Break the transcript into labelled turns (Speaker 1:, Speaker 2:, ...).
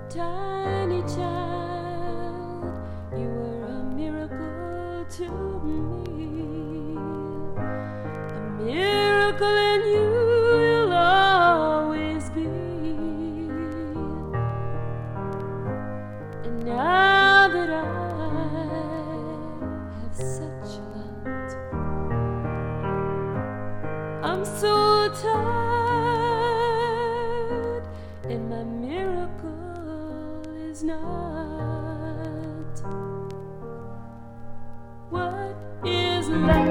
Speaker 1: tiny child, you were a miracle to me. A miracle, and you'll always be. And now that I have such a lot, I'm so tired, and my miracle is not what is left.